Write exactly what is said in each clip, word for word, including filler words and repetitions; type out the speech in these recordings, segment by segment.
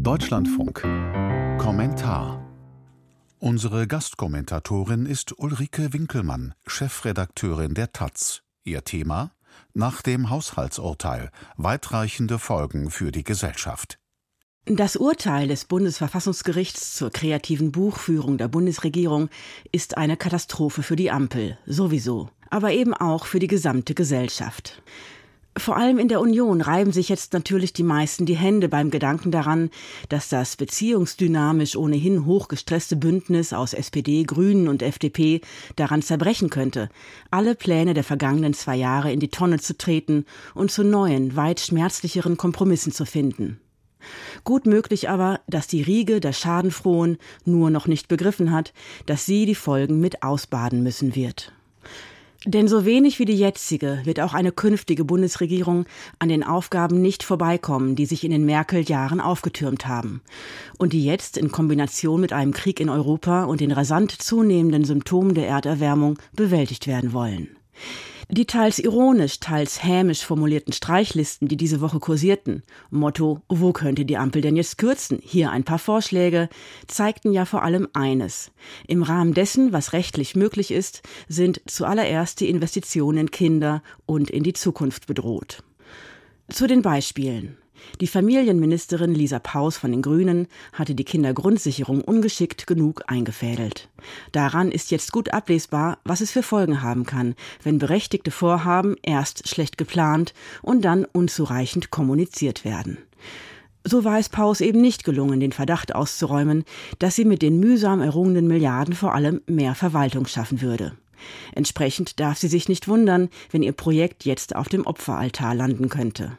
Deutschlandfunk. Kommentar. Unsere Gastkommentatorin ist Ulrike Winkelmann, Chefredakteurin der taz. Ihr Thema: Nach dem Haushaltsurteil. Weitreichende Folgen für die Gesellschaft. Das Urteil des Bundesverfassungsgerichts zur kreativen Buchführung der Bundesregierung ist eine Katastrophe für die Ampel, sowieso, aber eben auch für die gesamte Gesellschaft. Vor allem in der Union reiben sich jetzt natürlich die meisten die Hände beim Gedanken daran, dass das beziehungsdynamisch ohnehin hochgestresste Bündnis aus S P D, Grünen und F D P daran zerbrechen könnte, alle Pläne der vergangenen zwei Jahre in die Tonne zu treten und zu neuen, weit schmerzlicheren Kompromissen zu finden. Gut möglich aber, dass die Riege der Schadenfrohen nur noch nicht begriffen hat, dass sie die Folgen mit ausbaden müssen wird. Denn so wenig wie die jetzige wird auch eine künftige Bundesregierung an den Aufgaben nicht vorbeikommen, die sich in den Merkel-Jahren aufgetürmt haben und die jetzt in Kombination mit einem Krieg in Europa und den rasant zunehmenden Symptomen der Erderwärmung bewältigt werden wollen. Die teils ironisch, teils hämisch formulierten Streichlisten, die diese Woche kursierten, Motto, wo könnte die Ampel denn jetzt kürzen? Hier ein paar Vorschläge, zeigten ja vor allem eines. Im Rahmen dessen, was rechtlich möglich ist, sind zuallererst die Investitionen in Kinder und in die Zukunft bedroht. Zu den Beispielen. Die Familienministerin Lisa Paus von den Grünen hatte die Kindergrundsicherung ungeschickt genug eingefädelt. Daran ist jetzt gut ablesbar, was es für Folgen haben kann, wenn berechtigte Vorhaben erst schlecht geplant und dann unzureichend kommuniziert werden. So war es Paus eben nicht gelungen, den Verdacht auszuräumen, dass sie mit den mühsam errungenen Milliarden vor allem mehr Verwaltung schaffen würde. Entsprechend darf sie sich nicht wundern, wenn ihr Projekt jetzt auf dem Opferaltar landen könnte.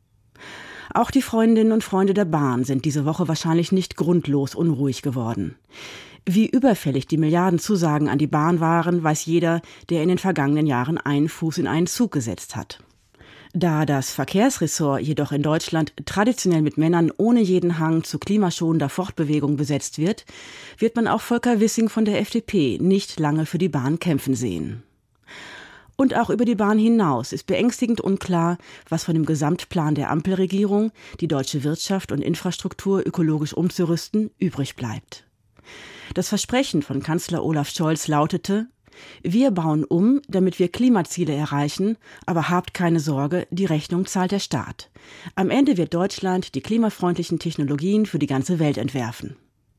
Auch die Freundinnen und Freunde der Bahn sind diese Woche wahrscheinlich nicht grundlos unruhig geworden. Wie überfällig die Milliardenzusagen an die Bahn waren, weiß jeder, der in den vergangenen Jahren einen Fuß in einen Zug gesetzt hat. Da das Verkehrsressort jedoch in Deutschland traditionell mit Männern ohne jeden Hang zu klimaschonender Fortbewegung besetzt wird, wird man auch Volker Wissing von der F D P nicht lange für die Bahn kämpfen sehen. Und auch über die Bahn hinaus ist beängstigend unklar, was von dem Gesamtplan der Ampelregierung, die deutsche Wirtschaft und Infrastruktur ökologisch umzurüsten, übrig bleibt. Das Versprechen von Kanzler Olaf Scholz lautete: Wir bauen um, damit wir Klimaziele erreichen, aber habt keine Sorge, die Rechnung zahlt der Staat. Am Ende wird Deutschland die klimafreundlichen Technologien für die ganze Welt entwerfen.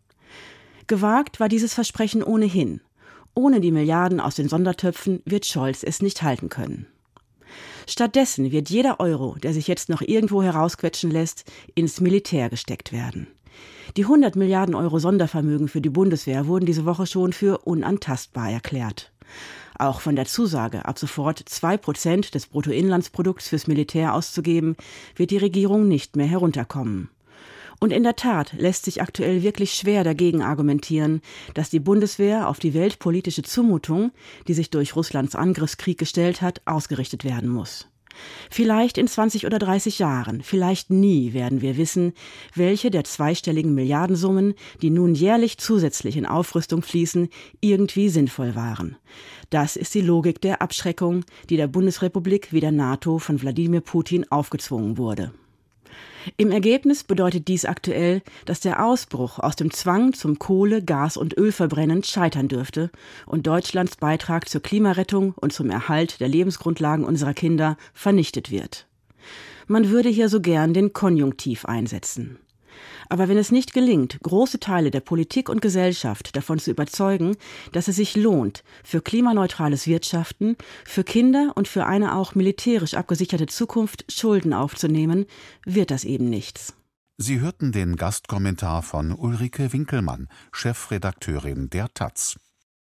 Gewagt war dieses Versprechen ohnehin. Ohne die Milliarden aus den Sondertöpfen wird Scholz es nicht halten können. Stattdessen wird jeder Euro, der sich jetzt noch irgendwo herausquetschen lässt, ins Militär gesteckt werden. Die hundert Milliarden Euro Sondervermögen für die Bundeswehr wurden diese Woche schon für unantastbar erklärt. Auch von der Zusage, ab sofort zwei Prozent des Bruttoinlandsprodukts fürs Militär auszugeben, wird die Regierung nicht mehr herunterkommen. Und in der Tat lässt sich aktuell wirklich schwer dagegen argumentieren, dass die Bundeswehr auf die weltpolitische Zumutung, die sich durch Russlands Angriffskrieg gestellt hat, ausgerichtet werden muss. Vielleicht in zwanzig oder dreißig Jahren, vielleicht nie werden wir wissen, welche der zweistelligen Milliardensummen, die nun jährlich zusätzlich in Aufrüstung fließen, irgendwie sinnvoll waren. Das ist die Logik der Abschreckung, die der Bundesrepublik wie der NATO von Wladimir Putin aufgezwungen wurde. Im Ergebnis bedeutet dies aktuell, dass der Ausbruch aus dem Zwang zum Kohle-, Gas- und Ölverbrennen scheitern dürfte und Deutschlands Beitrag zur Klimarettung und zum Erhalt der Lebensgrundlagen unserer Kinder vernichtet wird. Man würde hier so gern den Konjunktiv einsetzen. Aber wenn es nicht gelingt, große Teile der Politik und Gesellschaft davon zu überzeugen, dass es sich lohnt, für klimaneutrales Wirtschaften, für Kinder und für eine auch militärisch abgesicherte Zukunft Schulden aufzunehmen, wird das eben nichts. Sie hörten den Gastkommentar von Ulrike Winkelmann, Chefredakteurin der taz.